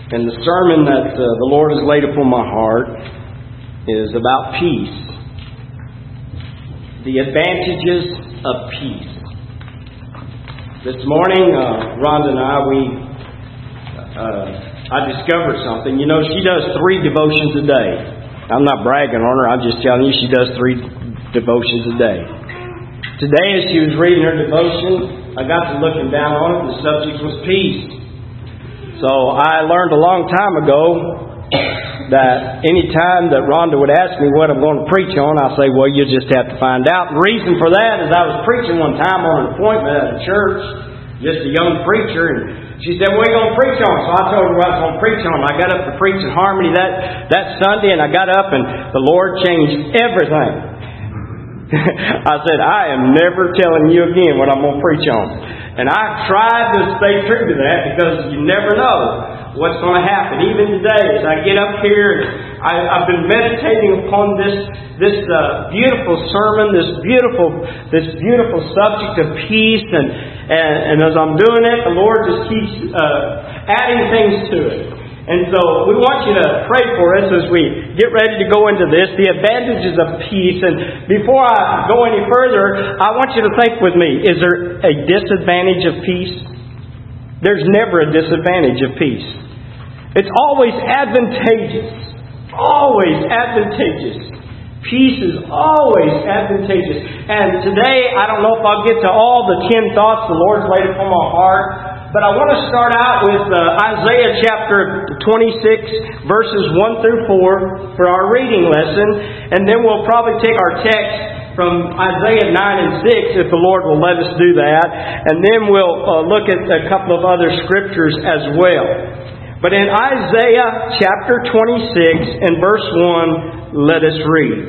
And the sermon that the Lord has laid upon my heart is about peace. The advantages of peace. This morning, Rhonda and I discovered something. You know, she does 3 devotions a day. I'm not bragging on her. I'm just telling you she does 3 devotions a day. Today, as she was reading her devotion, I got to looking down on it. The subject was peace. So I learned a long time ago that any time that Rhonda would ask me what I'm going to preach on, I'll say, well, you'll just have to find out. The reason for that is I was preaching one time on an appointment at a church, just a young preacher, and she said, what are you going to preach on? So I told her what I was going to preach on. I got up to preach in Harmony that Sunday, and I got up and the Lord changed everything. I said, I am never telling you again what I'm going to preach on. And I tried to stay true to that because you never know what's going to happen. Even today, as I get up here, I've been meditating upon this beautiful sermon, this beautiful subject of peace, and as I'm doing it, the Lord just keeps adding things to it. And so we want you to pray for us as we get ready to go into this, the advantages of peace. And before I go any further, I want you to think with me, is there a disadvantage of peace? There's never a disadvantage of peace. It's always advantageous. Always advantageous. Peace is always advantageous. And today, I don't know if I'll get to all the 10 thoughts the Lord's laid upon my heart, but I want to start out with Isaiah chapter 26, verses 1 through 4 for our reading lesson. And then we'll probably take our text from Isaiah 9 and 6 if the Lord will let us do that. And then we'll look at a couple of other scriptures as well. But in Isaiah chapter 26 and verse 1, let us read.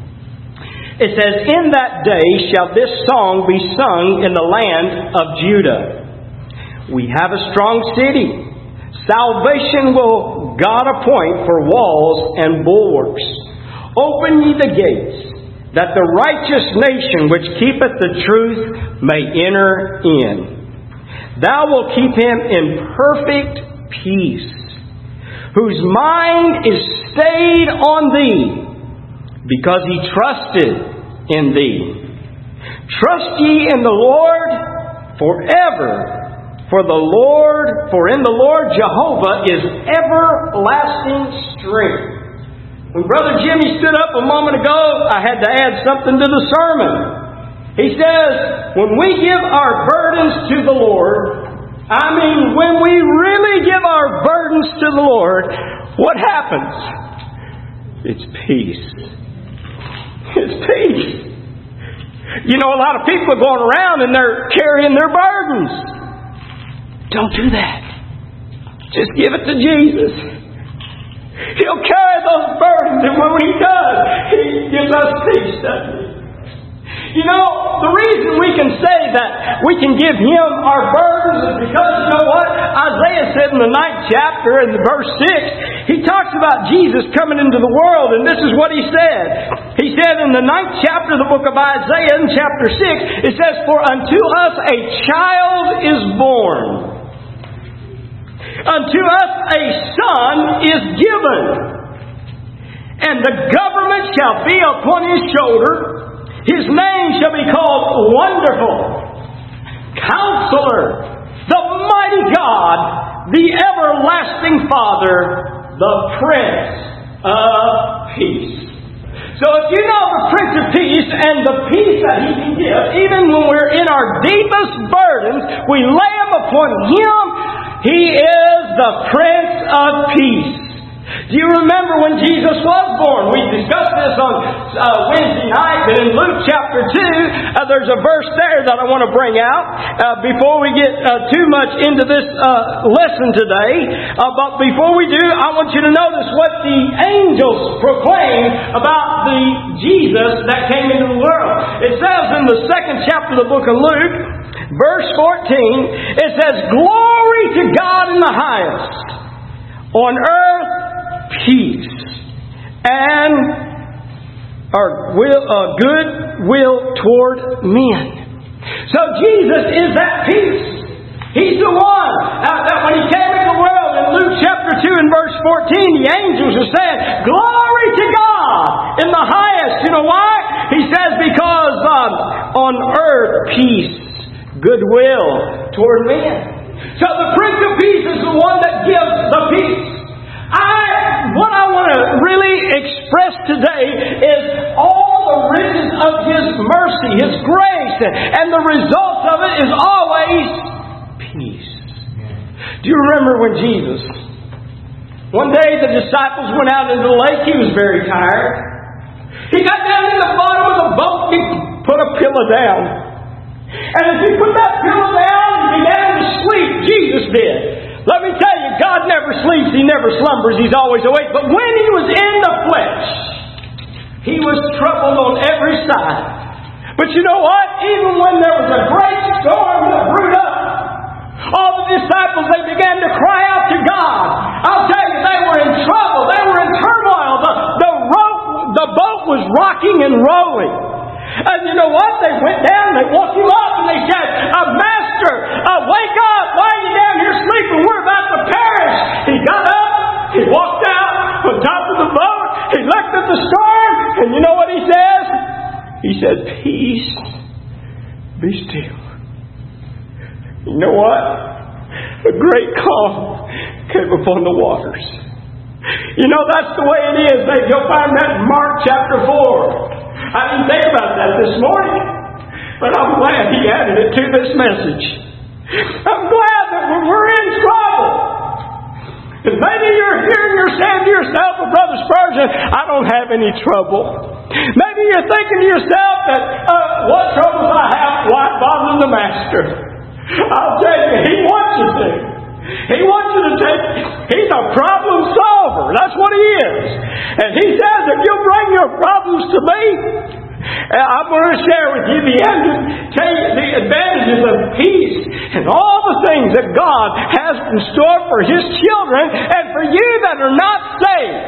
It says, in that day shall this song be sung in the land of Judah. We have a strong city. Salvation will God appoint for walls and bulwarks. Open ye the gates, that the righteous nation which keepeth the truth may enter in. Thou wilt keep him in perfect peace, whose mind is stayed on thee, because he trusted in thee. Trust ye in the Lord forever. For in the Lord Jehovah is everlasting strength. When Brother Jimmy stood up a moment ago, I had to add something to the sermon. He says, when we give our burdens to the Lord, when we really give our burdens to the Lord, what happens? It's peace. It's peace. You know, a lot of people are going around and they're carrying their burdens. Don't do that. Just give it to Jesus. He'll carry those burdens, and when He does, He gives us peace, doesn't He? You know, the reason we can say that we can give Him our burdens is because, you know what? Isaiah said in the 9th chapter, in verse 6, he talks about Jesus coming into the world, and this is what he said. He said in the 9th chapter of the book of Isaiah, in chapter 6, it says, for unto us a child is born. Unto us a son is given, and the government shall be upon his shoulder. His name shall be called Wonderful, Counselor, the Mighty God, the Everlasting Father, the Prince of Peace. So if you know the Prince of Peace and the peace that He can give, even when we're in our deepest burdens, we lay them upon Him. He is the Prince of Peace. Do you remember when Jesus was born? We discussed this on Wednesday night, but in Luke chapter 2, there's a verse there that I want to bring out before we get too much into this lesson today. But before we do, I want you to notice what the angels proclaim about the Jesus that came into the world. It says in the 2nd chapter of the book of Luke, verse 14, it says, glory to God in the highest, on earth peace, and good will toward men. So Jesus is that peace. He's the one that when He came into the world in Luke chapter 2, 14, the angels are saying, "Glory to God in the highest." You know why? He says, because on earth peace, goodwill toward men. So the Prince of Peace is the one that gives the peace. What I want to really express today is all the riches of His mercy, His grace, and the result of it is always peace. Do you remember when Jesus, one day the disciples went out into the lake, He was very tired. He got down to the bottom of the boat, He put a pillow down. And as He put that pillow down, He began to sleep. Jesus did. Let me tell you, God never sleeps, He never slumbers, He's always awake. But when He was in the flesh, He was troubled on every side. But you know what? Even when there was a great storm that brewed up, all the disciples, they began to cry out to God. I'll tell you, they were in trouble. They were in turmoil. The boat was rocking and rolling. And you know what? They went down, they woke Him up, and they said, "Master, wake up! Why are you down here sleeping? We're about to perish." He got up, He walked out on top of the boat, He looked at the storm, and you know what He says? He said, "Peace, be still." You know what? A great calm came upon the waters. You know, that's the way it is. You'll find that in Mark chapter 4. I didn't think about that this morning, but I'm glad He added it to this message. I'm glad that when we're in trouble, and maybe you're here and you're saying to yourself, "Well, Brother Spurgeon, I don't have any trouble." Maybe you're thinking to yourself that, "What troubles I have, why bother the Master?" I'll tell you, He wants you to. He wants you to He's a problem solver. That's what He is. And He says, if you'll bring your problems to me, I'm going to share with you tell you the advantages of peace and all the things that God has in store for His children and for you that are not saved.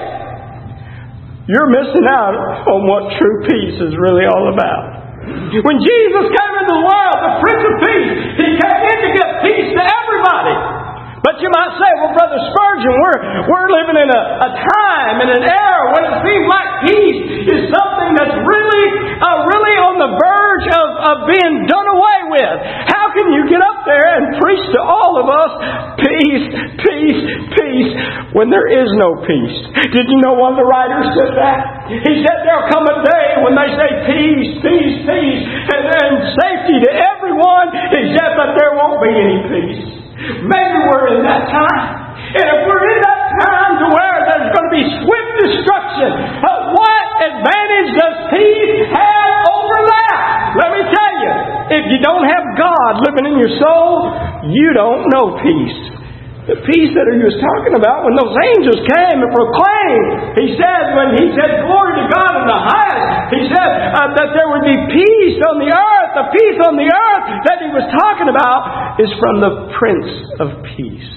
You're missing out on what true peace is really all about. When Jesus came into the world, the Prince of Peace, He came in to give peace to everybody. But you might say, "Well, Brother Spurgeon, we're living in a time and an era when it seems like peace is something that's really on the verge of being done away with. How can you get up there and preach to all of us peace, peace, peace when there is no peace?" Did you know one of the writers said that? He said there'll come a day when they say peace, peace, peace, and safety to everyone, except that there won't be any peace. Maybe we're in that time. And if we're in that time to where there's going to be swift destruction, what advantage does peace have over that? Let me tell you, if you don't have God living in your soul, you don't know peace. The peace that He was talking about when those angels came and proclaimed, when He said, "Glory to God in the highest," He said that there would be peace on the earth. The peace on the earth that He was talking about is from the Prince of Peace.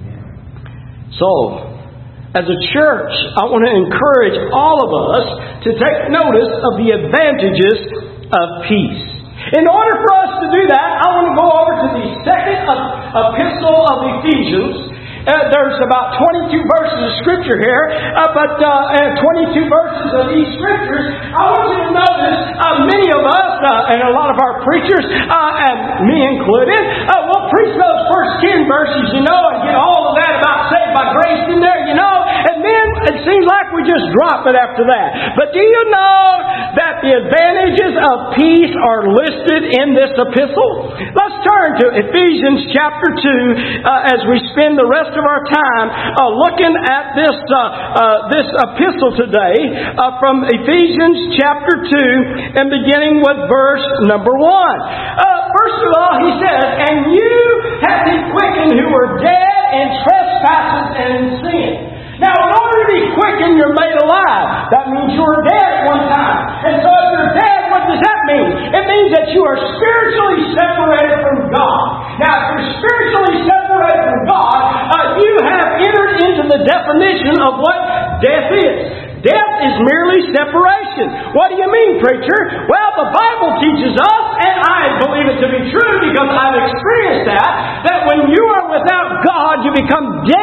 So, as a church, I want to encourage all of us to take notice of the advantages of peace. In order for us to do that, I want to go over to the second epistle of Ephesians. There's about 22 verses of Scripture here, but 22 verses of these Scriptures. I want you to notice many of us, and a lot of our preachers, and me included, will preach those first 10 verses, and get all of that about saved by grace in there, and then it seems like we just drop it after that. But do you know that the advantages of peace are listed in this epistle? Let's turn to Ephesians chapter 2 as we spend the rest of our time looking at this epistle today from Ephesians chapter 2 and beginning with verse number 1. First of all, he says, "And you have He quickened who were dead in trespasses and in sin." Now, in order to be quickened, you're made alive. That means you were dead at one time. And so if you're dead, what does that mean? It means that you are spiritually separated from God. Now, if you're spiritually separated from God, you have entered into the definition of what death is. Death is merely separation. What do you mean, preacher? Well, the Bible teaches us, and I believe it to be true because I've experienced that when you are without God, you become dead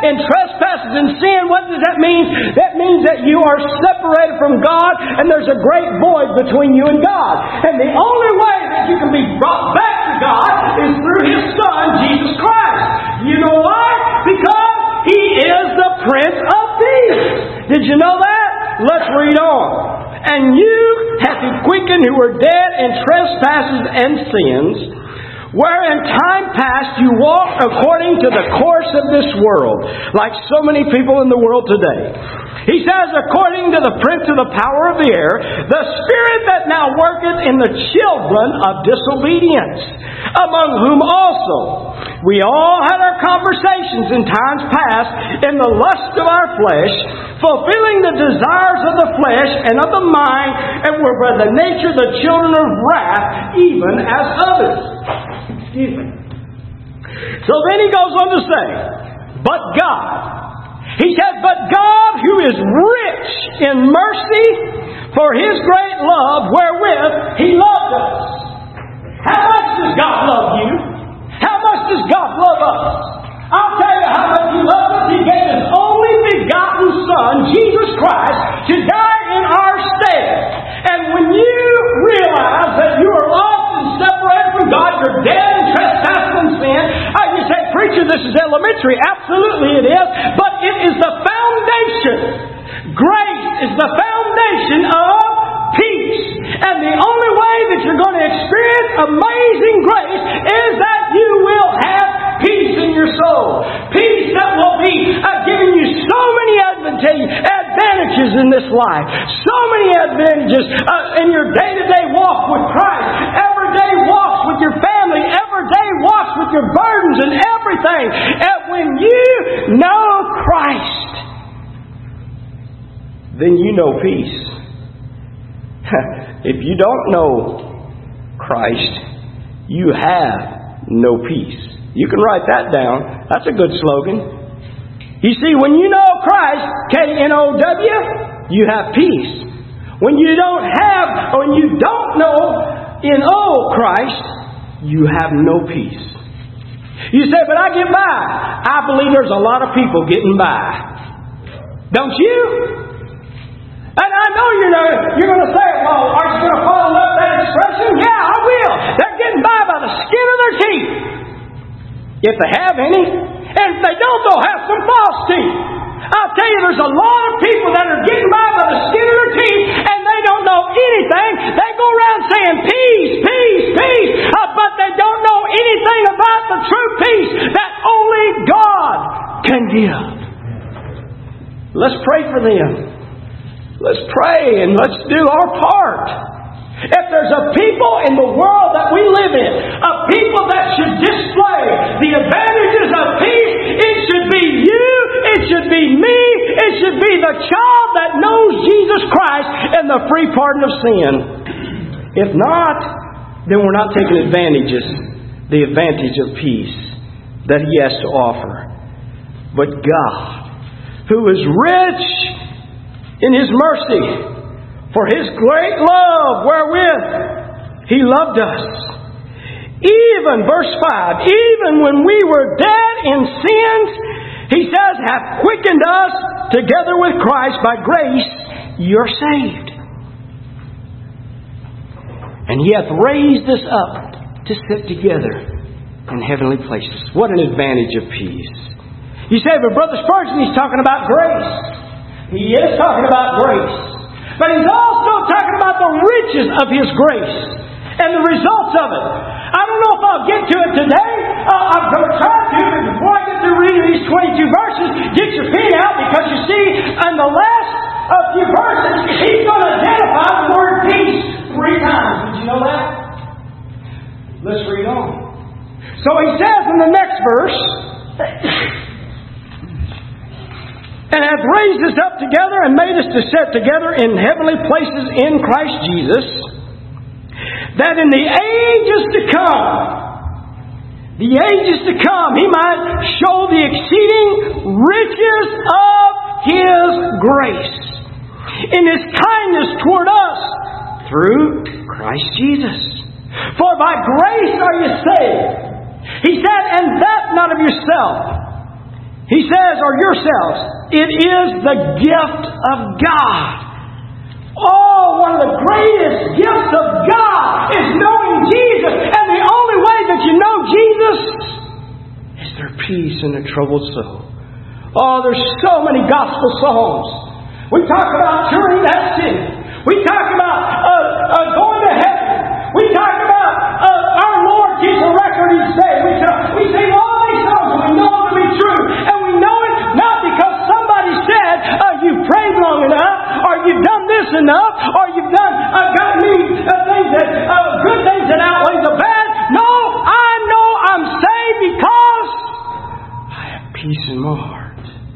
in trespasses and sin, what does that mean? That means that you are separated from God and there's a great void between you and God. And the only way that you can be brought back to God is through His Son, Jesus Christ. You know why? Because He is the Prince of Peace. Did you know that? Let's read on. And you hath He quickened who were dead in trespasses and sins, where in time past you walked according to the course of this world, like so many people in the world today. He says, according to the prince of the power of the air, the spirit that now worketh in the children of disobedience, among whom also we all had our conversations in times past in the lust of our flesh, fulfilling the desires of the flesh and of the mind, and were by the nature the children of wrath, even as others. Excuse me. So then he goes on to say, but God. He says, but God, who is rich in mercy, for His great love wherewith He loved us. How much does God love you? How much does God love us? I'll tell you how much He loves us. He gave His only begotten Son, Jesus Christ, to die in our stead. And when you realize that you are lost and separated from God, you're dead in trespass and sin, you say, preacher, this is elementary. Absolutely it is. But it is the foundation. Grace is the foundation of peace. And the only way that you're going to experience amazing grace is that you will have peace in your soul. Peace that will be giving you so many advantages in this life. So many advantages in your day-to-day walk with Christ. Everyday walks with your family. Everyday walks with your burdens and everything. And when you know Christ, then you know peace. If you don't know Christ, you have no peace. You can write that down. That's a good slogan. You see, when you know Christ, K-N-O-W, you have peace. When you don't know Christ, you have no peace. You say, but I get by. I believe there's a lot of people getting by. Don't you? And I know you're going to say, well, aren't you going to follow up that expression? Yeah, I will. They're getting by the skin of their teeth. If they have any. And if they don't, they'll have some false teeth. I'll tell you, there's a lot of people that are getting by the skin of their teeth, and they don't know anything. They go around saying peace, peace, peace, but they don't know anything about the true peace that only God can give. Let's pray for them. Let's pray and let's do our part. If there's a people in the world that we live in, a people that should display the advantages of peace, it should be you, it should be me, it should be the child that knows Jesus Christ and the free pardon of sin. If not, then we're not taking the advantage of peace that He has to offer. But God, who is rich in His mercy, for His great love wherewith He loved us. Even, verse 5, even when we were dead in sins, He says, hath quickened us together with Christ. By grace you're saved. And He hath raised us up to sit together in heavenly places. What an advantage of peace. You say, but Brother Spurgeon, he's talking about grace. He is talking about grace. But He's also talking about the riches of His grace and the results of it. I don't know if I'll get to it today. I'm going to try to, but before I get to reading these 22 verses, get your pen out, because you see, in the last few verses, He's going to identify the word peace 3 times. Did you know that? Let's read on. So He says in the next verse, and hath raised us up together and made us to sit together in heavenly places in Christ Jesus, that in the ages to come, He might show the exceeding riches of His grace in His kindness toward us through Christ Jesus. For by grace are you saved. He said, and that not of yourself. He says, or yourselves, it is the gift of God. Oh, one of the greatest gifts of God is knowing Jesus. And the only way that you know Jesus is their peace in a troubled soul. Oh, there's so many gospel songs. We talk about touring that city. We talk about going to heaven. We talk about our Lord keeps a record each day. We sing all these songs and we know them to be true. And we know it not because somebody said, you've prayed long enough, or you've done this enough, or you've done got me things that good things that outweigh the bad. No, I know I'm saved because I have peace in my heart.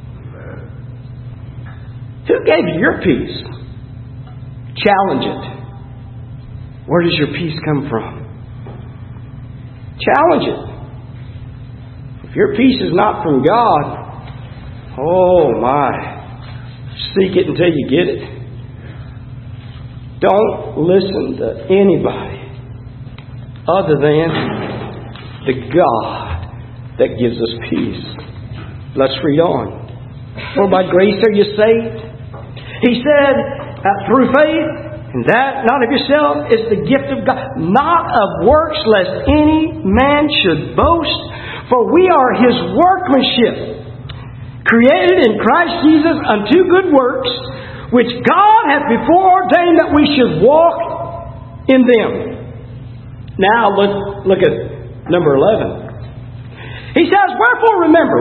Who gave you your peace? Challenge it. Where does your peace come from? Challenge it. If your peace is not from God, oh my, seek it until you get it. Don't listen to anybody other than the God that gives us peace. Let's read on. For by grace are you saved. He said, through faith, and that not of yourself is the gift of God, not of works, lest any man should boast. For we are His workmanship, created in Christ Jesus unto good works, which God hath before ordained that we should walk in them. Now look at number 11. He says, wherefore remember.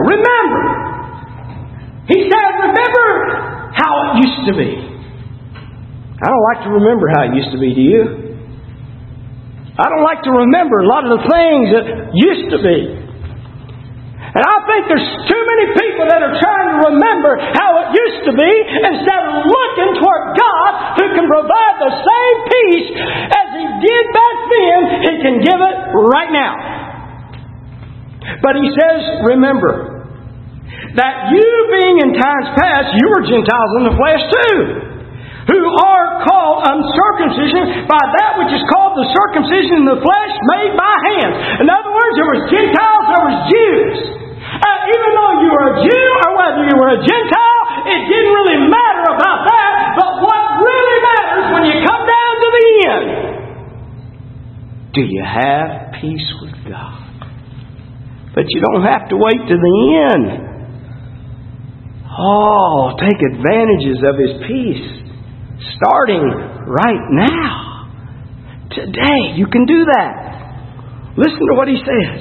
He says, remember how it used to be. I don't like to remember how it used to be, do you? I don't like to remember a lot of the things that used to be. And I think there's too many people that are trying to remember how it used to be instead of looking toward God, who can provide the same peace as He did back then. He can give it right now. But He says, remember that you being in times past, you were Gentiles in the flesh too, who are called uncircumcision by that which is called the circumcision in the flesh made by hands. In other words, there was Gentiles, there was Jews. Even though you were a Jew or whether you were a Gentile, it didn't really matter about that. But what really matters when you come down to the end, do you have peace with God? But you don't have to wait to the end. Oh, take advantages of His peace. Starting right now. Today, you can do that. Listen to what He says.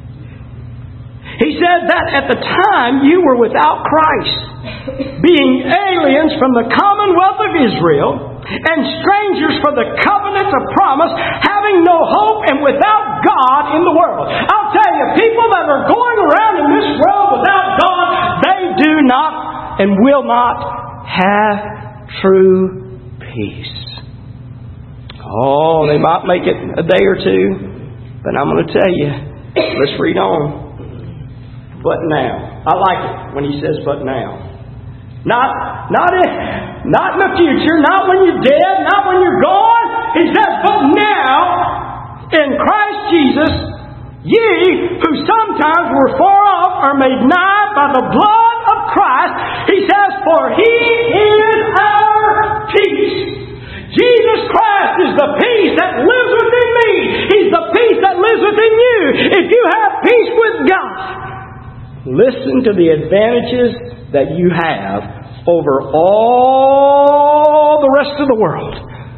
He said that at the time you were without Christ, being aliens from the commonwealth of Israel, and strangers from the covenants of promise, having no hope and without God in the world. I'll tell you, people that are going around in this world without God, they do not and will not have true peace. Oh, they might make it a day or two, but I'm going to tell you, let's read on. But now. I like it when he says but now. Not in the future, not when you're dead, not when you're gone. He says, but now, in Christ Jesus, ye who sometimes were far off are made nigh by the blood of Christ. He says, for He is our peace. Jesus Christ is the peace that lives within me. He's the peace that lives within you. If you have peace with God, listen to the advantages that you have over all the rest of the world.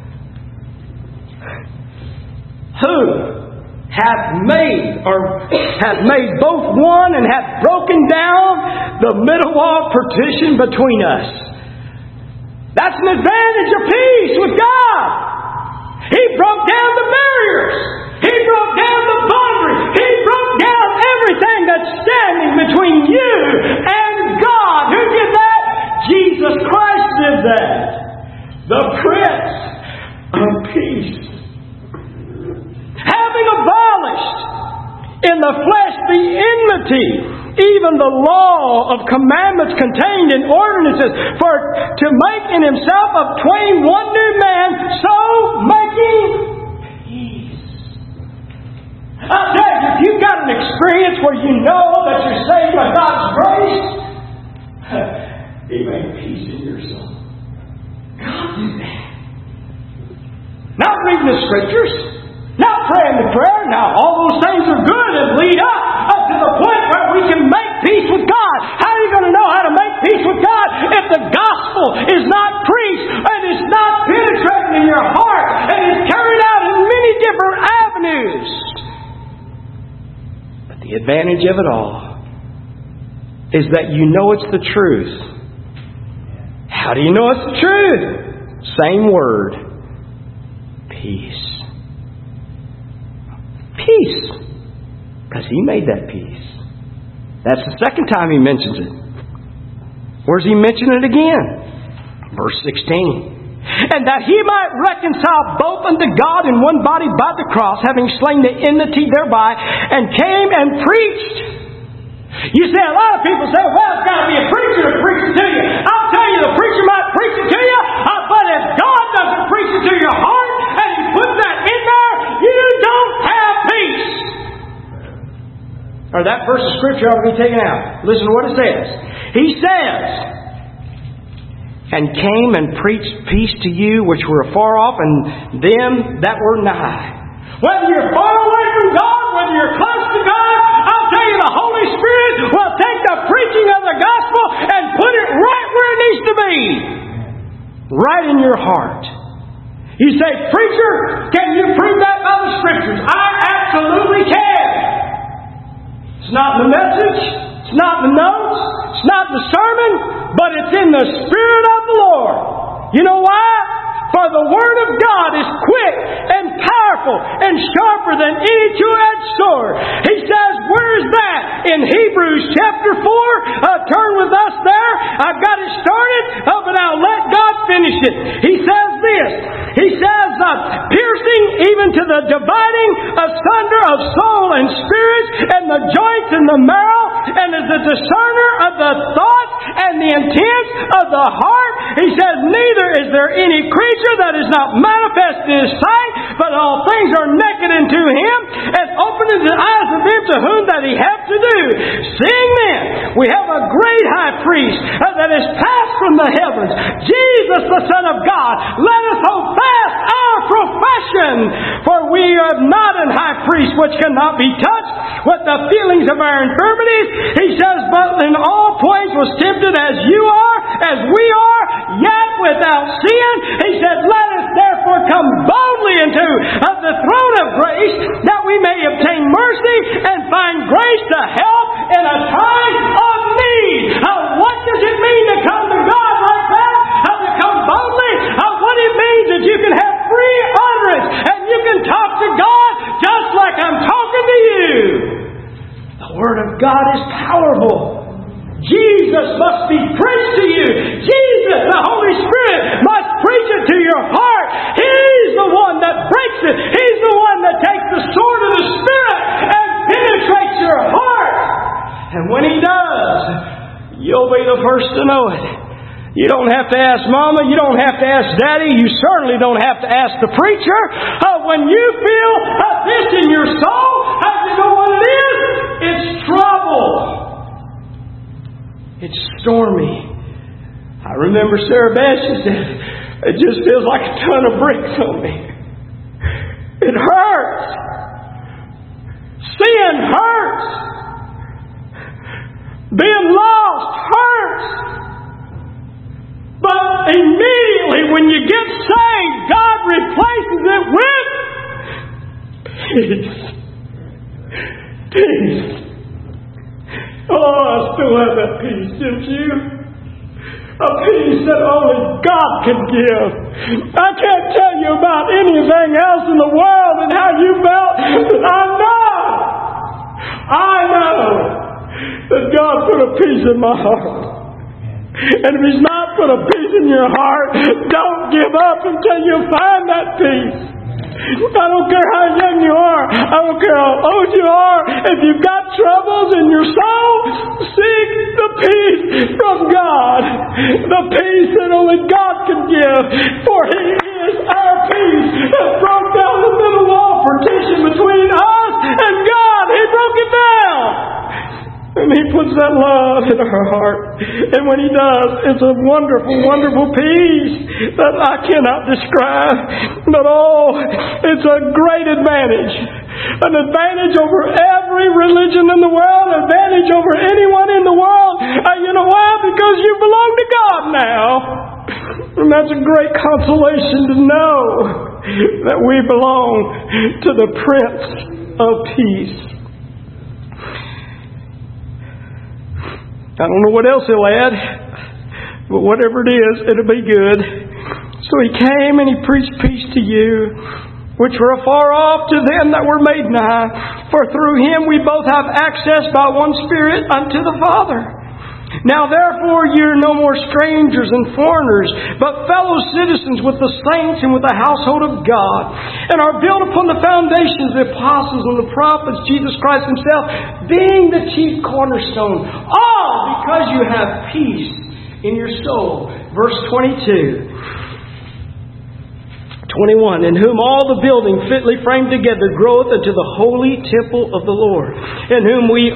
Who hath made both one and hath broken down the middle wall of partition between us. That's an advantage of peace with God. He broke down the barriers. He broke down the boundaries. He broke down everything that's standing between you and God. Who did that? Jesus Christ did that. The Prince of Peace. Having abolished in the flesh the enmity, even the law of commandments contained in ordinances, for to make in Himself of twain one new man, so making peace. I'll tell you, if you've got an experience where you know that you're saved by God's grace, He made peace in your soul. God did that. Not reading the Scriptures, not praying the prayer. Now, all those things are good and lead up to the point where we can make peace with God. How are you going to know how to make peace with God if the gospel is not preached and it's not penetrating in your heart and is carried out in many different avenues? But the advantage of it all is that you know it's the truth. How do you know it's the truth? Same word. Peace. Peace. Because He made that peace. That's the second time He mentions it. Where's He mention it again? Verse 16. And that He might reconcile both unto God in one body by the cross, having slain the enmity thereby, and came and preached. You say, a lot of people say, well, it's got to be a preacher to preach it to you. I'll tell you, the preacher might preach it to you, but if God doesn't preach it to your heart, and He puts that in there, you don't have peace. Or that verse of Scripture ought to be taken out. Listen to what it says. He says, and came and preached peace to you which were afar off, and them that were nigh. Whether you're far away from God, whether you're close to God, I'll tell you the Holy Spirit will take the preaching of the gospel and put it right where it needs to be. Right in your heart. You say, preacher, can you prove that by the Scriptures? I absolutely can. It's not in the message. It's not in the notes. It's not in the sermon. But it's in the Spirit of the Lord. You know why? For the Word of God is quick and powerful and sharper than any two-edged sword. He says, where is that? In Hebrews chapter 4. Turn with us there. I've got it started, but I'll let God finish it. He says this. He says, piercing even to the dividing asunder of soul and spirit, and the joints and the marrow, and is the discerner of the thoughts and the intents of the heart. He says, neither is there any creature that is not manifest in His sight, but all things are naked unto Him, and open to the eyes of them to whom that He hath to do. Seeing then, we have a great high priest that is passed from the heavens, Jesus the Son of God. Let us hold fast our profession, for we have not an high priest which cannot be touched with the feelings of our infirmities. He says, but in all points was tempted as you are, as we are, yet without sin. He said, let us therefore come boldly into the throne of grace, that we may obtain mercy and find grace to help in a time of need. What does it mean to come to God like that? To come boldly? What it means is you can have free utterance, and you can talk to God just like I'm talking to you. The Word of God is powerful. Jesus must be preached to you. Jesus, the Holy Spirit, must preach it to your heart. He's the one that breaks it. He's the one that takes the sword of the Spirit and penetrates your heart. And when He does, you'll be the first to know it. You don't have to ask Mama. You don't have to ask Daddy. You certainly don't have to ask the preacher. When you feel this in your soul, you know what it is? It's trouble. It's stormy. I remember Sarah Beth, she said, it just feels like a ton of bricks on me. It hurts. Sin hurts. Being lost hurts. But immediately when you get saved, God replaces it with peace. Peace. Oh, I still have that peace, don't you? A peace that only God can give. I can't tell you about anything else in the world and how you felt, but I know that God put a peace in my heart. And if He's not put a peace in your heart, don't give up until you find that peace. I don't care how young you are. I don't care how old you are. If you've got troubles in your soul, seek the peace from God. The peace that only God can give. For He is our peace that broke down the middle wall partition between us and God. He broke it down. And He puts that love in our heart. And when He does, it's a wonderful, wonderful peace that I cannot describe. But it's a great advantage. An advantage over every religion in the world. An advantage over anyone in the world. You know why? Because you belong to God now. And that's a great consolation to know that we belong to the Prince of Peace. I don't know what else He'll add, but whatever it is, it'll be good. So He came and He preached peace to you, which were afar off, to them that were made nigh. For through Him we both have access by one Spirit unto the Father. Now therefore ye are no more strangers and foreigners, but fellow citizens with the saints and with the household of God, and are built upon the foundations of the apostles and the prophets, Jesus Christ Himself being the chief cornerstone. All because you have peace in your soul. Verse 22. 21, in whom all the building fitly framed together groweth into the holy temple of the Lord, in whom ye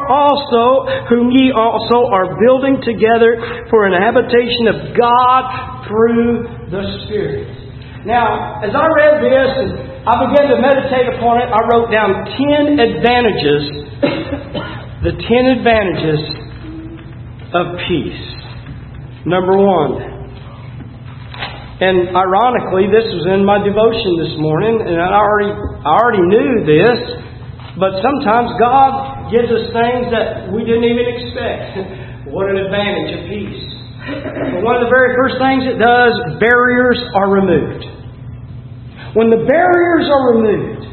also are building together for an habitation of God through the Spirit. Now, as I read this and I began to meditate upon it, I wrote down 10 advantages, the 10 advantages of peace. Number 1. And ironically, this was in my devotion this morning, and I already knew this, but sometimes God gives us things that we didn't even expect. What an advantage of peace. But one of the very first things it does, barriers are removed. When the barriers are removed,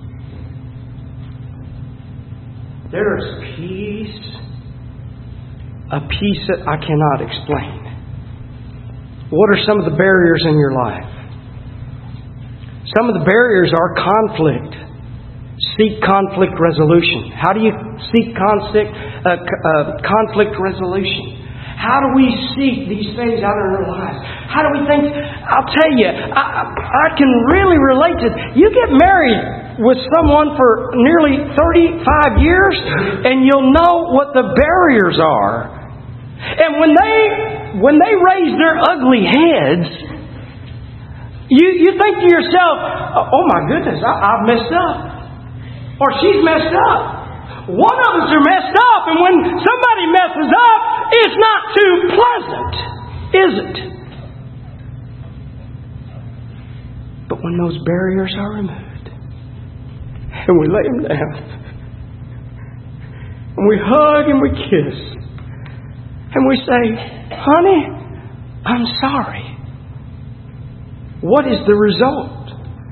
there is peace, a peace that I cannot explain. What are some of the barriers in your life? Some of the barriers are conflict. Seek conflict resolution. How do you seek conflict resolution? How do we seek these things out in our lives? How do we think? I'll tell you, I can really relate to it. You get married with someone for nearly 35 years and you'll know what the barriers are. And when they raise their ugly heads, you think to yourself, oh my goodness, I've messed up. Or she's messed up. One of us are messed up, and when somebody messes up, it's not too pleasant, is it? But when those barriers are removed, and we lay them down, and we hug and we kiss, and we say, honey, I'm sorry. What is the result?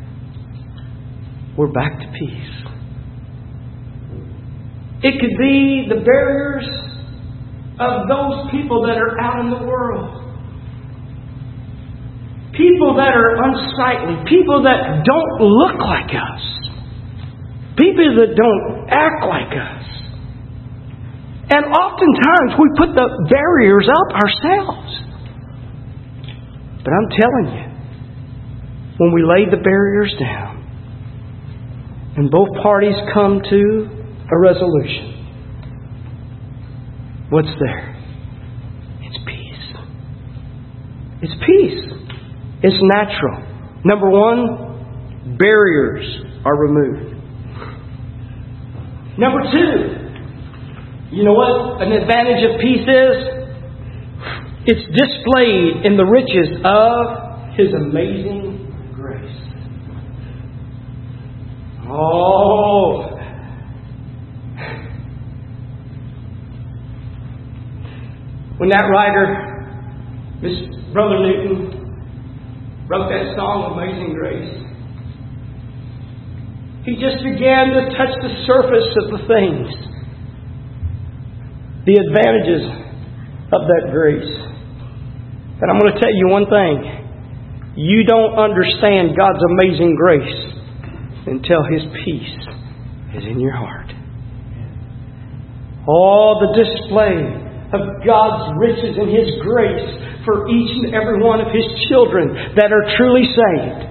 We're back to peace. It could be the barriers of those people that are out in the world. People that are unsightly. People that don't look like us. People that don't act like us. And oftentimes we put the barriers up ourselves. But I'm telling you, when we lay the barriers down and both parties come to a resolution, what's there? It's peace. It's peace. It's natural. Number 1, barriers are removed. Number 2, you know what an advantage of peace is? It's displayed in the riches of His amazing grace. Oh! When that writer, Brother Newton, wrote that song, Amazing Grace, he just began to touch the surface of the things. The advantages of that grace. And I'm going to tell you one thing. You don't understand God's amazing grace until His peace is in your heart. All the display of God's riches and His grace for each and every one of His children that are truly saved.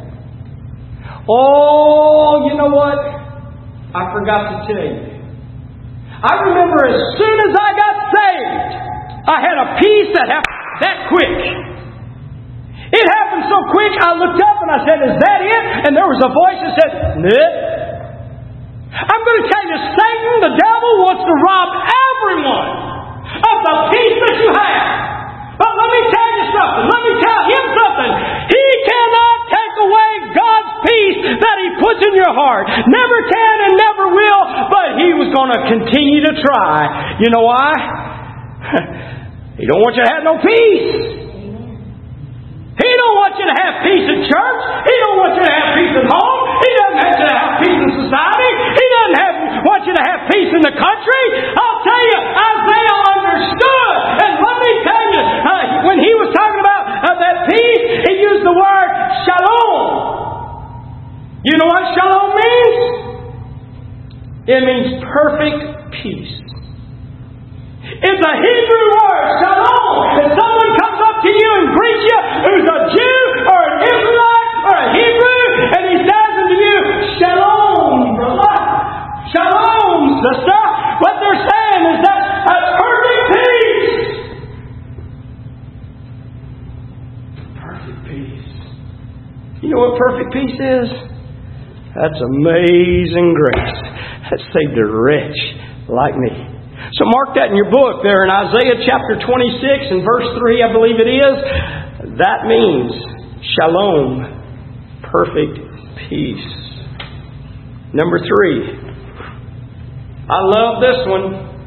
Oh, you know what? I forgot to tell you. I remember as soon as a peace that happened that quick. It happened so quick, I looked up and I said, is that it? And there was a voice that said, nope. I'm going to tell you, Satan, the devil, wants to rob everyone of the peace that you have. But let me tell you something. Let me tell him something. He cannot take away God's peace that He puts in your heart. Never can and never will, but He was going to continue to try. You know why? He don't want you to have no peace. He don't want you to have peace in church. He don't want you to have peace at home. He doesn't want you to have peace in society. He doesn't want you to have peace in the country. I'll tell you, Isaiah understood. And let me tell you, when he was talking about that peace, he used the word shalom. You know what shalom means? It means perfect peace. It's a Hebrew word, shalom. If someone comes up to you and greets you, who's a Jew or an Israelite or a Hebrew, and he says unto you, shalom, brother. Shalom, sister. What they're saying is that's perfect peace. Perfect peace. You know what perfect peace is? That's amazing grace. That saved a wretch like me. So mark that in your book there in Isaiah chapter 26 and verse 3, I believe it is. That means shalom, perfect peace. Number 3. I love this one.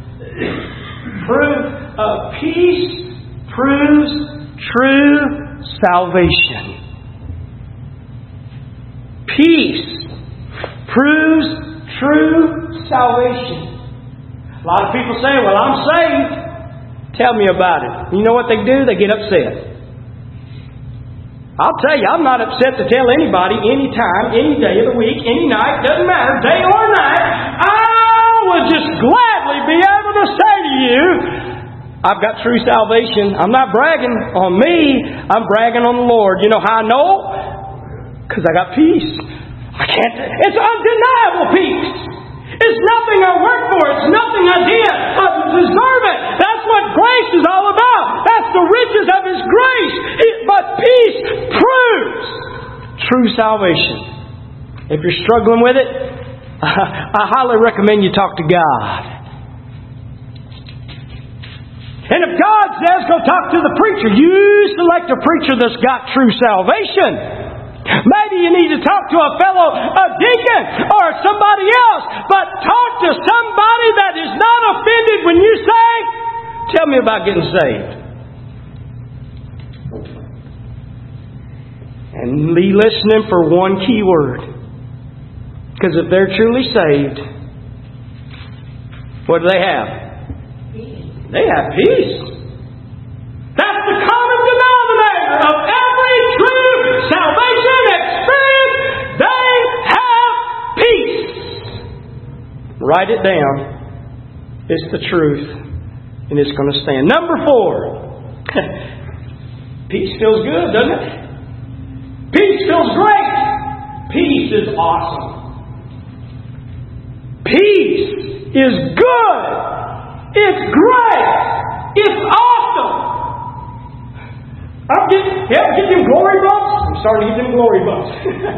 Peace proves true salvation. Peace proves true salvation. A lot of people say, well, I'm saved. Tell me about it. You know what they do? They get upset. I'll tell you, I'm not upset to tell anybody, anytime, any day of the week, any night, doesn't matter, day or night, I would just gladly be able to say to you, I've got true salvation. I'm not bragging on me. I'm bragging on the Lord. You know how I know? Because I got peace. It's undeniable peace. It's nothing I work for. It's nothing I did. I deserve it. That's what grace is all about. That's the riches of His grace. But peace proves true salvation. If you're struggling with it, I highly recommend you talk to God. And if God says go talk to the preacher, you select a preacher that's got true salvation. Maybe you need to talk to a deacon or somebody else, but talk to somebody that is not offended when you say, tell me about getting saved. And be listening for one key word. Because if they're truly saved, what do they have? They have peace. That's the common denominator of every true salvation experience. They have peace. Write it down. It's the truth. And it's going to stand. Number 4. Peace feels good, doesn't it? Peace feels great. Peace is awesome. Peace is good. It's great. It's awesome. I'm getting them glory bumps. I'm starting to get them glory bumps.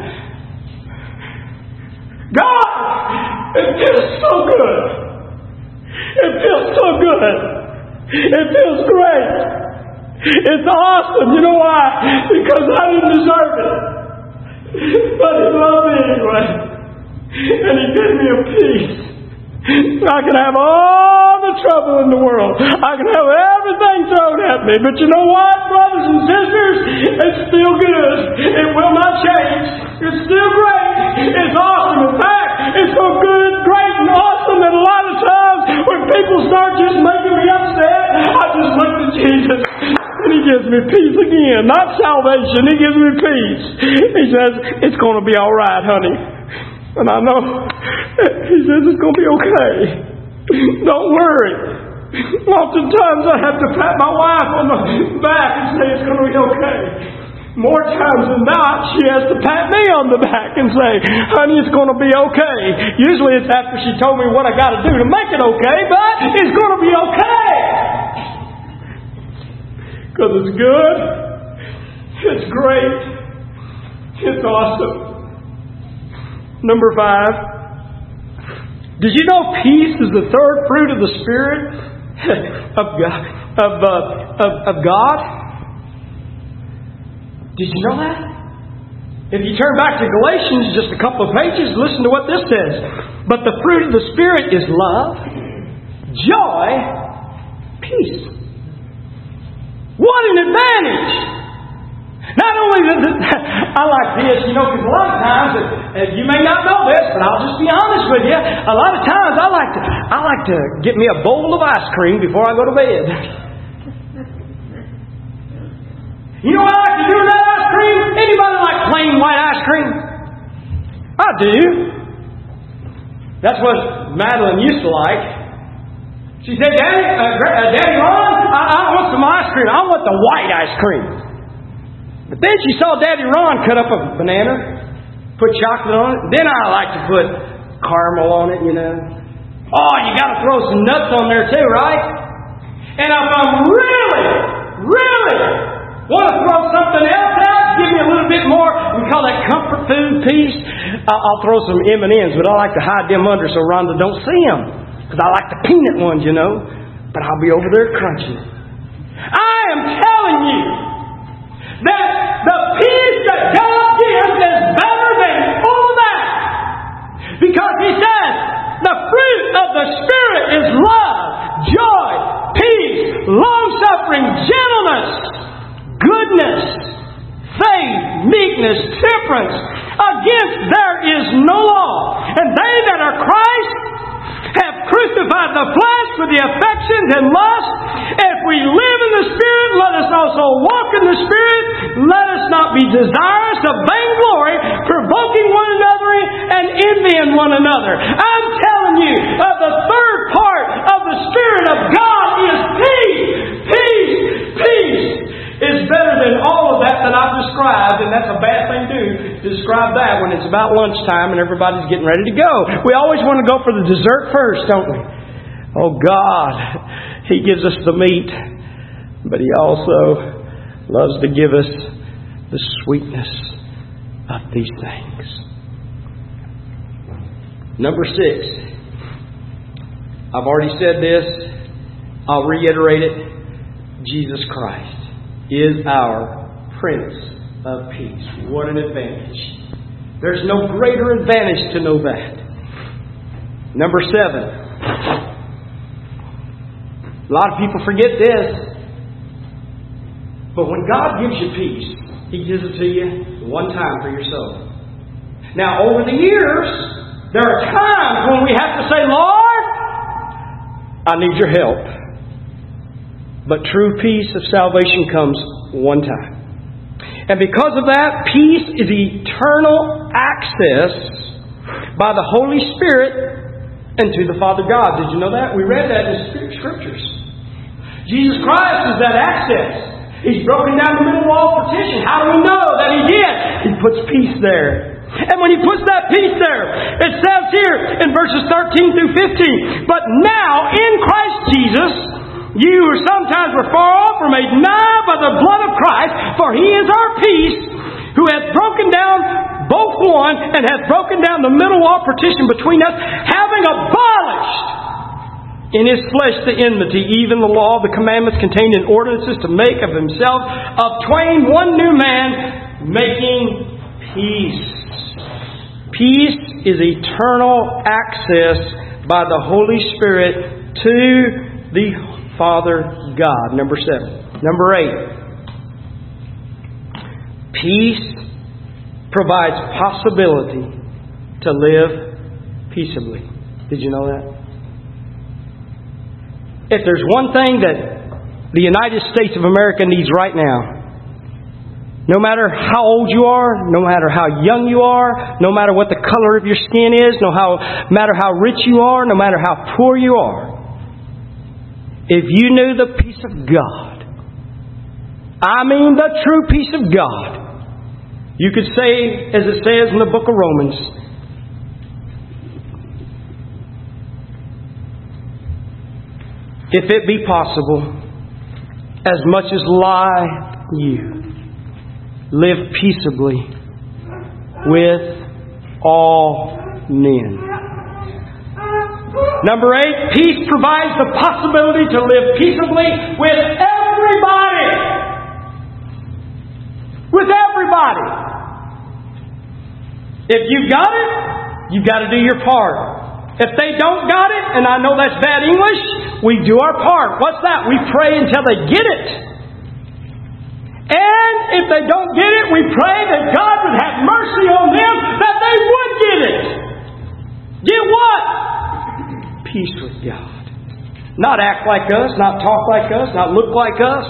God, it feels so good. It feels so good. It feels great. It's awesome. You know why? Because I didn't deserve it. But He loved me anyway. And He gave me a peace. I can have all the trouble in the world. I can have everything thrown at me. But you know what, brothers and sisters? It's still good. It will not change. It's still great. It's awesome. In fact, it's so good, great, and awesome that a lot of times when people start just making me upset, I just look to Jesus. And He gives me peace again. Not salvation. He gives me peace. He says, it's going to be all right, honey. And I know He says it's going to be okay. Don't worry. Oftentimes I have to pat my wife on the back and say it's going to be okay. More times than not, she has to pat me on the back and say, honey, it's going to be okay. Usually it's after she told me what I got to do to make it okay, but it's going to be okay. Jesus is good. It's great. It's awesome. Number 5. Did you know peace is the third fruit of the Spirit of God? Did you know that? If you turn back to Galatians, just a couple of pages, listen to what this says. But the fruit of the Spirit is love, joy, peace. What an advantage! Not only does it, I like this, because a lot of times, you may not know this, but I'll just be honest with you. A lot of times I like to get me a bowl of ice cream before I go to bed. You know what I like to do with that ice cream? Anybody like plain white ice cream? I do. That's what Madeline used to like. She said, Daddy Ron, I want some ice cream. I want the white ice cream. But then she saw Daddy Ron cut up a banana, put chocolate on it. Then I like to put caramel on it, Oh, you got to throw some nuts on there too, right? And if I'm really want to throw something else out, give me a little bit more, we call that comfort food piece, I'll throw some M&Ms, but I like to hide them under so Rhonda don't see them. Because I like the peanut ones, But I'll be over there crunching. I am telling you that the peace that God gives is better than all that. Because He says the fruit of the Spirit is love, joy, peace, long-suffering, gentleness, goodness, faith, meekness, temperance. Against there is no law. And they that are Christ have crucified the flesh with the affections and lusts. If we live in the Spirit, let us also walk in the Spirit. Let us not be desirous of vainglory, provoking one another and envying one another. I'm telling you, the third part of the Spirit of God is peace. Peace. Peace is better than all of that I've described, and that's a bad thing to describe that when it's about lunchtime and everybody's getting ready to go. We always want to go for the dessert first, don't we? Oh, God, He gives us the meat, but He also loves to give us the sweetness of these things. Number 6. I've already said this. I'll reiterate it. Jesus Christ is our Prince of Peace. What an advantage. There's no greater advantage to know that. Number 7. A lot of people forget this. But when God gives you peace, He gives it to you one time for your soul. Now, over the years, there are times when we have to say, Lord, I need your help. But true peace of salvation comes one time. And because of that, peace is eternal access by the Holy Spirit into the Father God. Did you know that? We read that in the Scriptures. Jesus Christ is that access. He's broken down the middle wall partition. How do we know that He did? He puts peace there. And when He puts that peace there, it says here in verses 13 through 15, but now in Christ Jesus, you who sometimes were far off are made nigh by the blood of Christ, for He is our peace, who hath broken down both one, and hath broken down the middle wall partition between us, having abolished in His flesh the enmity, even the law, the commandments contained in ordinances, to make of Himself of twain one new man, making peace. Peace is eternal access by the Holy Spirit to the Father God. Number 7. Number 8. Peace provides possibility to live peaceably. Did you know that? If there's one thing that the United States of America needs right now, no matter how old you are, no matter how young you are, no matter what the color of your skin is, no matter how rich you are, no matter how poor you are, if you knew the peace of God, I mean the true peace of God, you could say, as it says in the book of Romans, if it be possible, as much as lie you. Live peaceably with all men. Number 8, peace provides the possibility to live peaceably with everybody. With everybody. If you've got it, you've got to do your part. If they don't got it, and I know that's bad English, we do our part. What's that? We pray until they get it. And if they don't get it, we pray that God would have mercy on them, that they would get it. Get what? Peace with God. Not act like us, not talk like us, not look like us.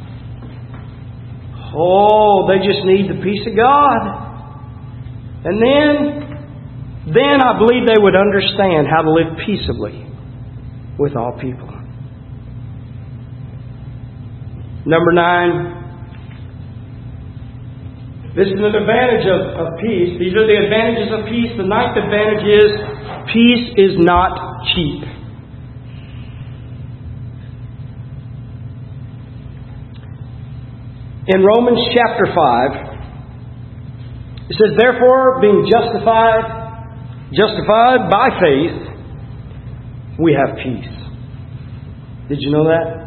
Oh, they just need the peace of God. And then I believe they would understand how to live peaceably with all people. Number 9. This is an advantage of peace. These are the advantages of peace. The 9th advantage is peace is not cheap. In Romans chapter 5, it says, therefore, being justified by faith, we have peace. Did you know that?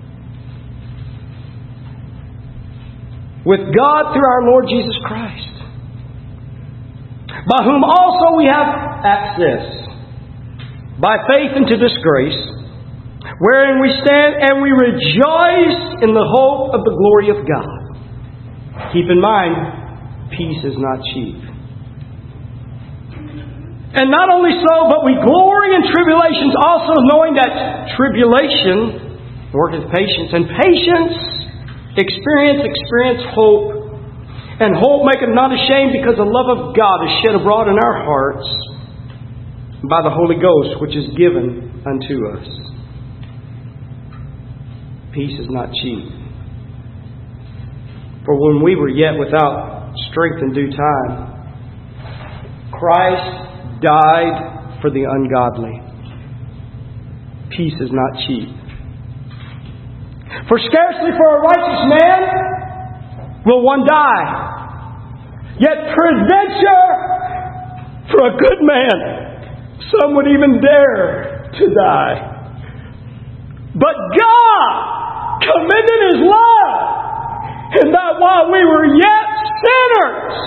With God through our Lord Jesus Christ, by whom also we have access, by faith into this grace, wherein we stand and we rejoice in the hope of the glory of God. Keep in mind, peace is not cheap. And not only so, but we glory in tribulations, also knowing that tribulation worketh patience, and patience experience hope, and hope maketh not ashamed, because the love of God is shed abroad in our hearts by the Holy Ghost, which is given unto us. Peace is not cheap. For when we were yet without strength in due time, Christ died for the ungodly. Peace is not cheap. For scarcely for a righteous man will one die. Yet peradventure for a good man some would even dare to die. But God commended His love in that while we were yet sinners,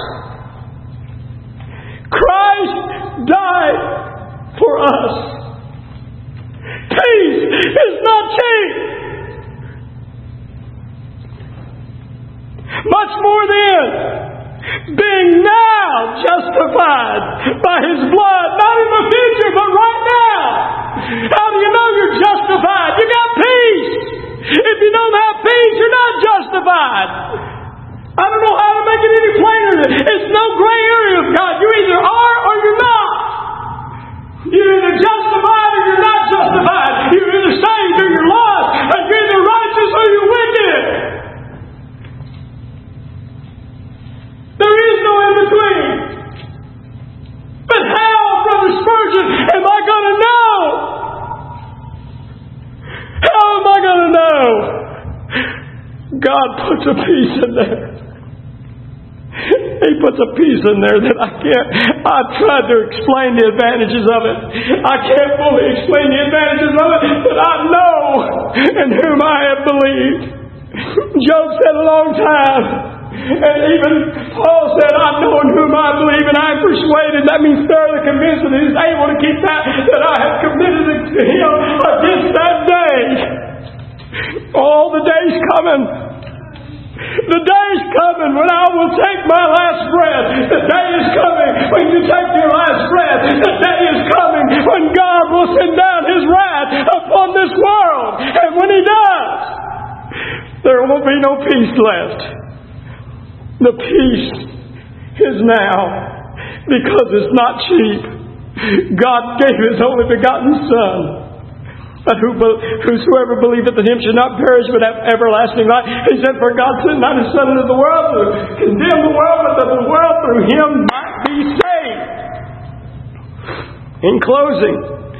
Christ died for us. Peace is not cheap. Much more then, being now justified by His blood, not in the future, but right now. How do you know you're justified? You got peace. If you don't have peace, you're not justified. I don't know how to make it any plainer. It's no gray area of God. You either are or you're not. You're either justified or you're not justified. You're either saved or you're lost. And you're either righteous or you're wicked. There is no in between. But how, Brother Spurgeon, am I going to know? How am I going to know? God puts a piece in there. He puts a piece in there that I can't. I've tried to explain the advantages of it. I can't fully explain the advantages of it, but I know in whom I have believed. Job said a long time. And even Paul said, I know in whom I believe, and I am persuaded. That means thoroughly convinced that He is able to keep that I have committed to Him against that day. All the days coming. The day is coming when I will take my last breath. The day is coming when you take your last breath. The day is coming when God will send down His wrath upon this world. And when He does, there will be no peace left. The peace is now, because it's not cheap. God gave His only begotten Son, that whosoever believeth in Him should not perish but have everlasting life. He said, for God sent not His Son into the world to condemn the world, but that the world through Him might be saved. In closing,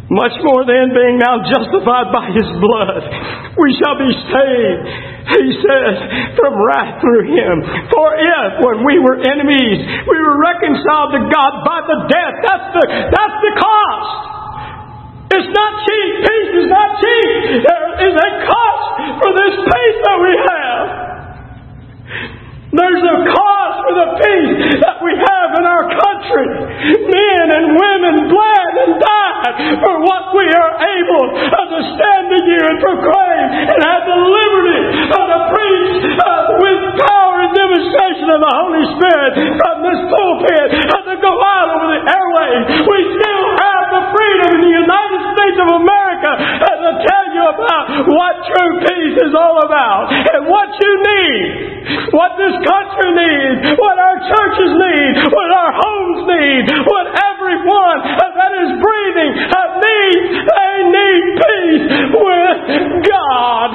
Much more then, being now justified by His blood, we shall be saved, He says, from wrath through Him. For if, when we were enemies, we were reconciled to God by the death, that's the cost. It's not cheap. Peace is not cheap. There is a cost for this peace that we have. There's a cost for the peace that we have in our country. Men and women bled and died for what we are able to stand to you and proclaim and have the liberty to preach with power and demonstration of the Holy Spirit from this pulpit and to go out over the airwaves. We still have the freedom in the United States of America to tell you about what true peace is all about and what you need, what this country needs, what our churches need, what our homes need, what everyone that is breathing needs. They need peace with God.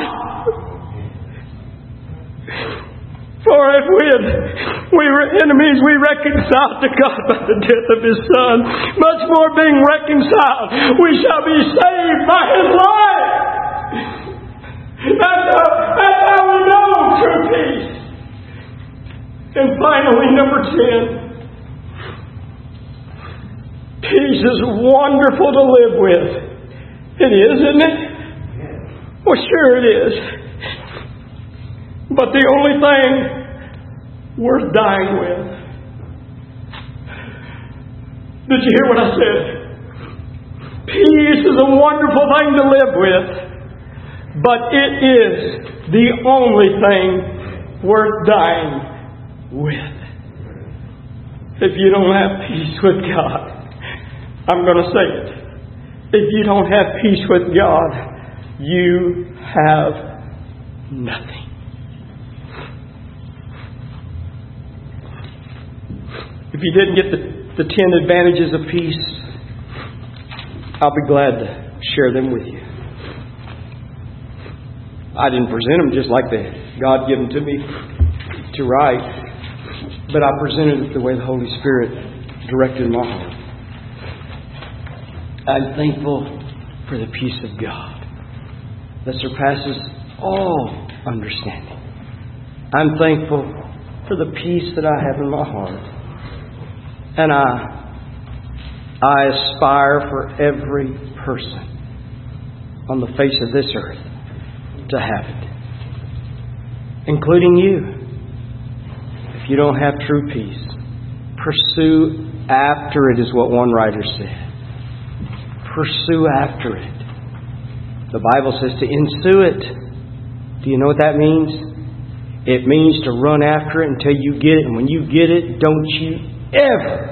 For if we were enemies, we reconciled to God by the death of His Son. Much more being reconciled, we shall be saved by His life. That's how we know true peace. And finally, number 10. Peace is wonderful to live with. It is, isn't it? Well, sure it is. But the only thing worth dying with. Did you hear what I said? Peace is a wonderful thing to live with, but it is the only thing worth dying with. If you don't have peace with God, I'm going to say it. If you don't have peace with God, you have nothing. If you didn't get the 10 advantages of peace, I'll be glad to share them with you. I didn't present them just like God gave them to me to write, but I presented it the way the Holy Spirit directed my heart. I'm thankful for the peace of God that surpasses all understanding. I'm thankful for the peace that I have in my heart. And I aspire for every person on the face of this earth to have it, including you. If you don't have true peace, pursue after it, is what one writer said. Pursue after it. The Bible says to ensue it. Do you know what that means? It means to run after it until you get it. And when you get it, don't you ever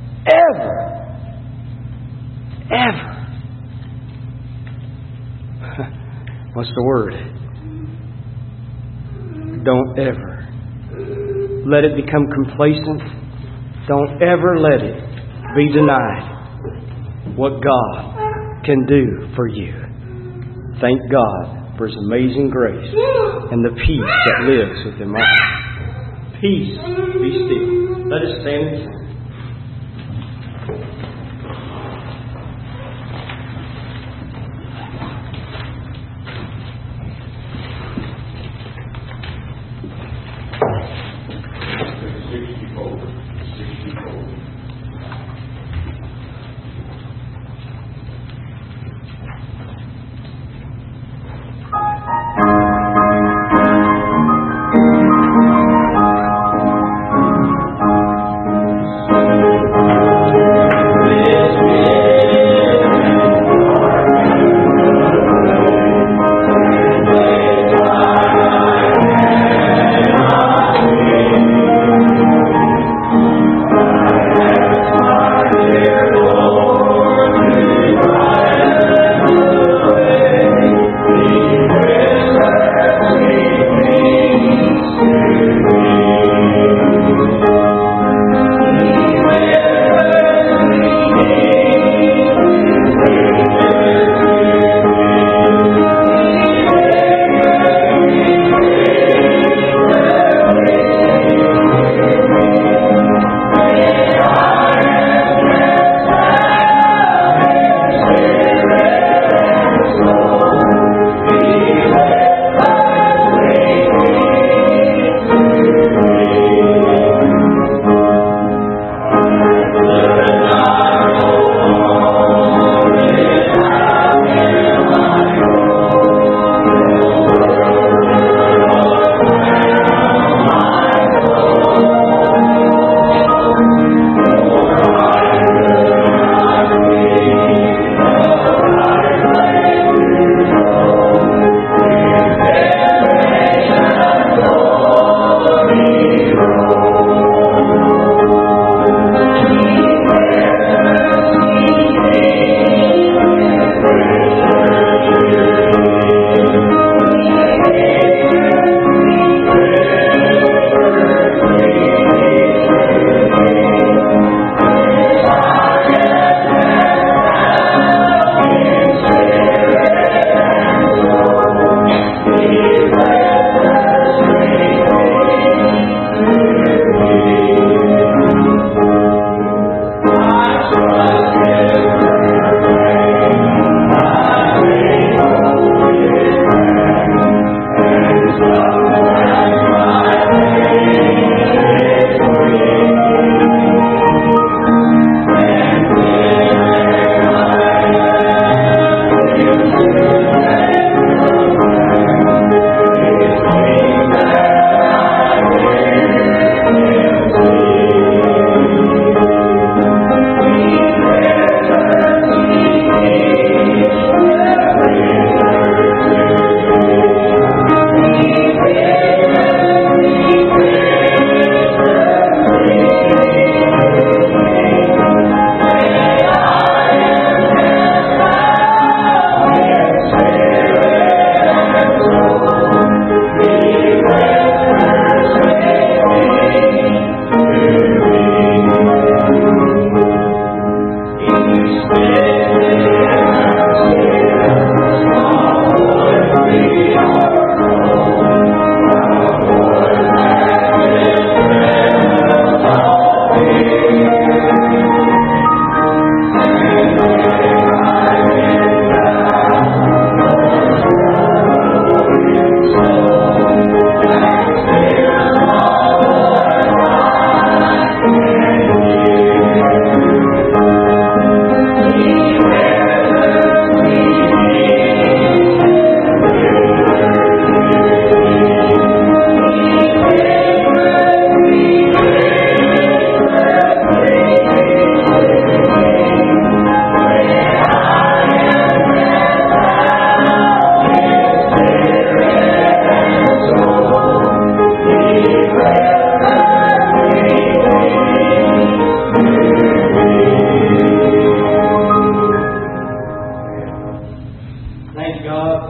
what's the word? Don't ever let it become complacent. Don't ever let it be denied what God can do for you. Thank God for His amazing grace and the peace that lives within my heart. Peace, be still. Let us stand and sing.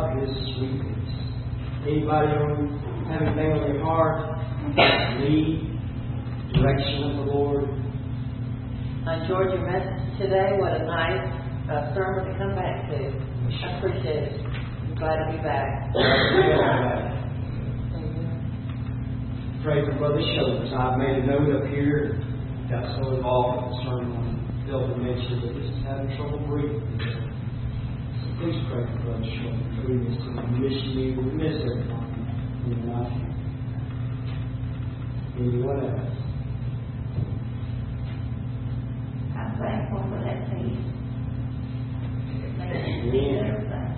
God is sweet peace. Anybody have anything on your heart? Need direction of the Lord? George, your message today, what a nice sermon to come back to. I appreciate it. I'm glad to be back. Pray for Brother Shoulders. I've made a note up here. Got so involved with the sermon on Philip mentioned that this is having trouble breathing. So please pray for Brother Shoulders. We miss him. We miss you. We miss everyone in your life. Anyone else? I'm thankful for that peace. It makes me feel everything.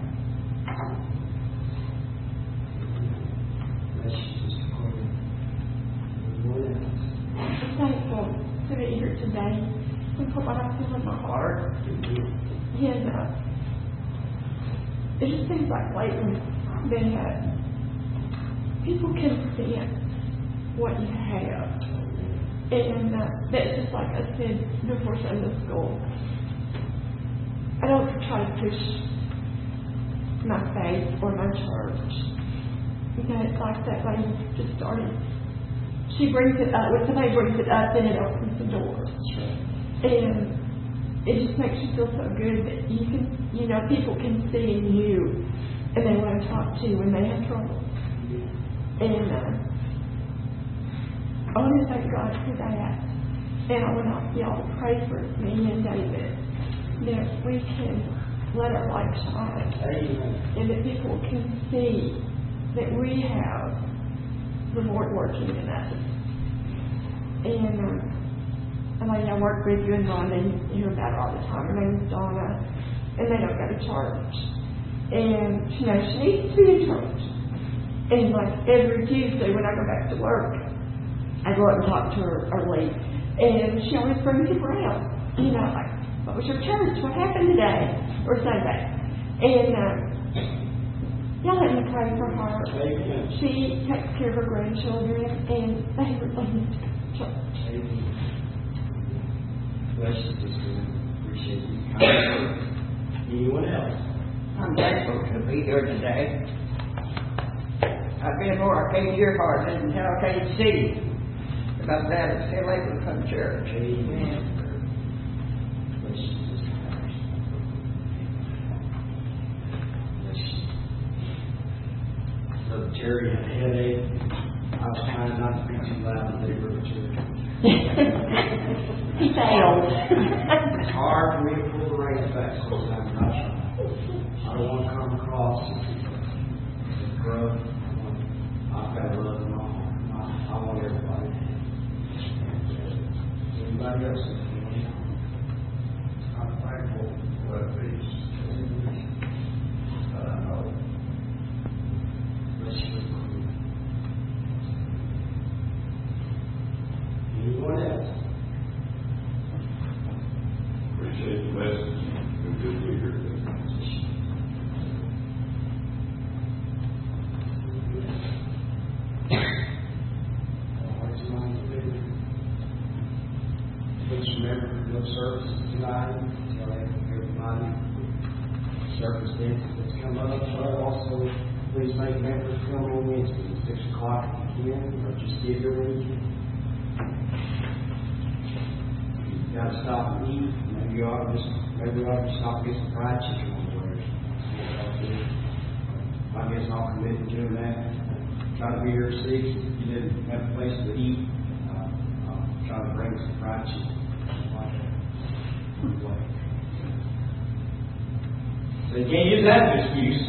Bless you, Sister Corbin. Anyone else? I'm thankful to be here today and for what I feel in my heart. And it just seems like lately that people can sense what you have. And that's just like I said before Sunday school. I don't try to push my faith or my church. Because it's like that lady just started. She brings it up. When somebody brings it up, then it opens the door. And it just makes you feel so good that you can, people can see in you and they want to talk to you when they have trouble. And I want to thank God for that. And I want y'all to pray for me and David that we can let our light shine. And that people can see that we have the Lord working in us. And I work with you and Rhonda, and you hear about it all the time. Her name is Donna, and they don't go to church. And she knows she needs to be in church. And like every Tuesday when I go back to work, I go up and talk to her or leave. And she always brings it around. Like, what was your church? What happened today? Or Sunday? And y'all let me pray for her. She takes care of her grandchildren, and they really need to go to church. Bless you, sister. Appreciate you. Anyone else? I'm thankful to be here today. I've been more, I came here hard until I came see. About that, it's still able to come to church. Amen. Bless you, sister. Bless you. Brother Terry had a headache. I was trying not to be too loud today, Brother Terry. He failed. It's hard for me to pull the reins back sometimes. I don't want to come across as gruff. I've got to love them all. I want everybody. Anybody else? I'm thankful for that peace that I know. Bless you. Anyone else? Appreciate the message. It's good to hear that. Please remember no services tonight. Tell everybody circumstances that's come up. But also, please make members come on Wednesday at 6 o'clock if you can, or just give your weekend. You've got to stop and eat. Maybe you ought to stop and get some fried chicken on the way. I guess I'll commit to doing that. Try to be here at 6. If you didn't have a place to eat, I'll try to bring some fried chicken. So you can't use that as an excuse.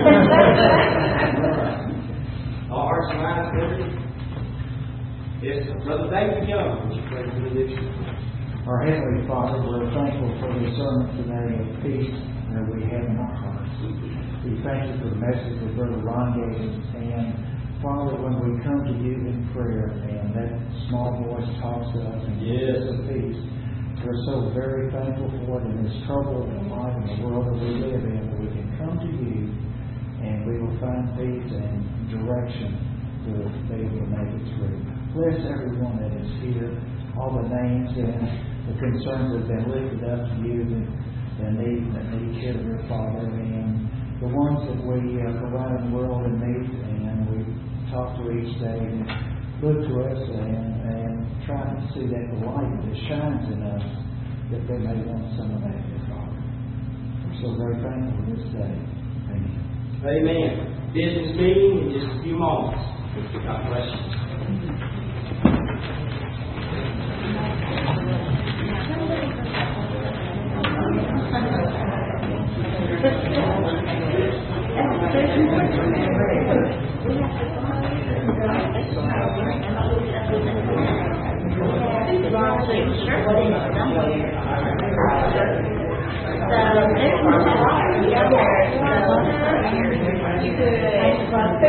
All hearts and minds clear. Yes, Brother David Young, would you pray for the benediction? Our Heavenly Father, we're thankful for the sermon today of peace that we have in our hearts. We thank you for the message that Brother Ron gave us. And Father, when we come to you in prayer and that small voice talks to us and gives us a peace, we're so very thankful for it in this troubled life in the world that we live in, that we can come to you and we will find peace and direction to be able to make it through. Bless everyone that is here, all the names and the concerns that have been lifted up to you, the needs that need care of your Father. And the ones that we go out in the world and meet, and we talk to each day and look to us and try to see that the light that shines in us, that they may want some of that, dear Father. We're so very thankful for this day. Amen. Amen. Business meeting in just a few moments. God bless you. You could